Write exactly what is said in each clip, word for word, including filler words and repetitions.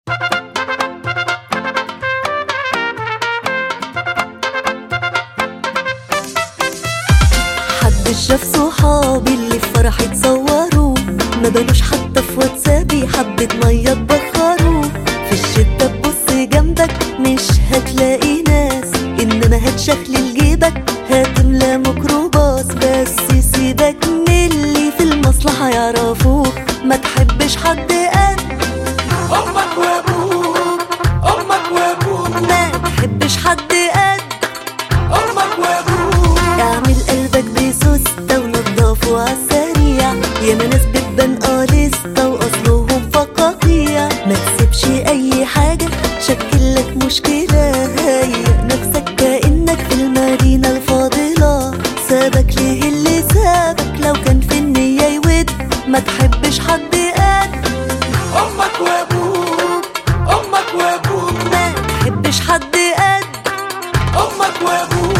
محدش شاف صحابي اللي في فرحي اتصوروا، ما بانوش حتى في واتسابي حبة مية تبخروا. في الشتا تبص جنبك مش هتلاقي ناس، انما هتشخلل جيبك هتملى ميكروباص. بس سيبك من اللي في المصلحة يعرفوك، ما تحبش حد قد امك وابوك، امك وابوك، ما تحبش حد قد امك وابوك. اعمل قلبك بسوستة ونضفه عالسريع، ياما ناس بتبان اه لسه واصلهم فقاقيع. ما تسيبش اي حاجة شكلك مشكلة، هيئ نفسك كأنك في المدينة الفاضلة. سابك ليه اللي سابك لو كان في النية يود، ما تحبش حد قد امك وابوك، امك وابوك، ما تحبش حد قد امك وابوك.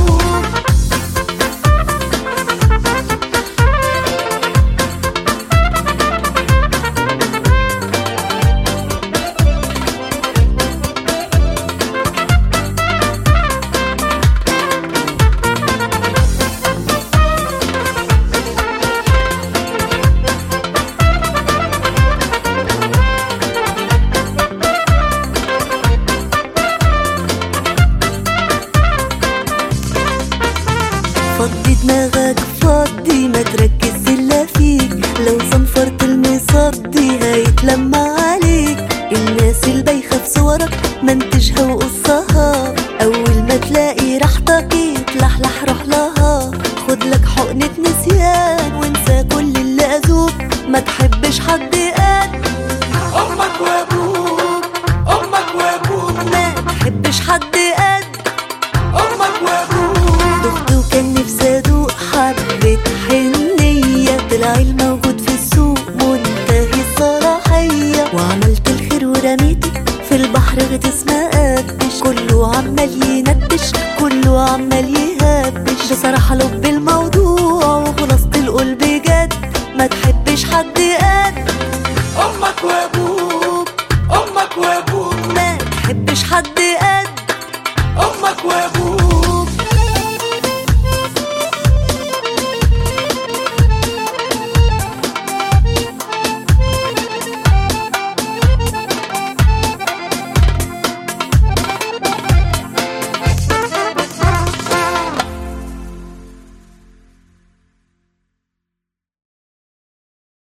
فضي دماغك فضي، ما تركز الا فيك. لو صنفرت المصدي هيتلمع عليك. الناس البايخة في صورك منتجها وقصها، اول ما تلاقي راحتك يتلحلح روح لها. خدلك حقنة نسيان وانسى كل اللي اذوك، ما تحبش حد قد امك وابوك، امك وابوك، ما تحبش حد قد امك وابوك. دخت وكان نفسي ادوق حبة حنية، طلع الموجود في السوق منتهي الصلاحية. وعملت الخير ورميتي في البحر غطس ما قدش، كله عمال يندش كله عمال يهبش. بصراحة لب الموضوع وخلاصة القول بجد، ما تحبش حد قد امك وابوك، امك وابوك، ما تحبش حد قد امك وابوك.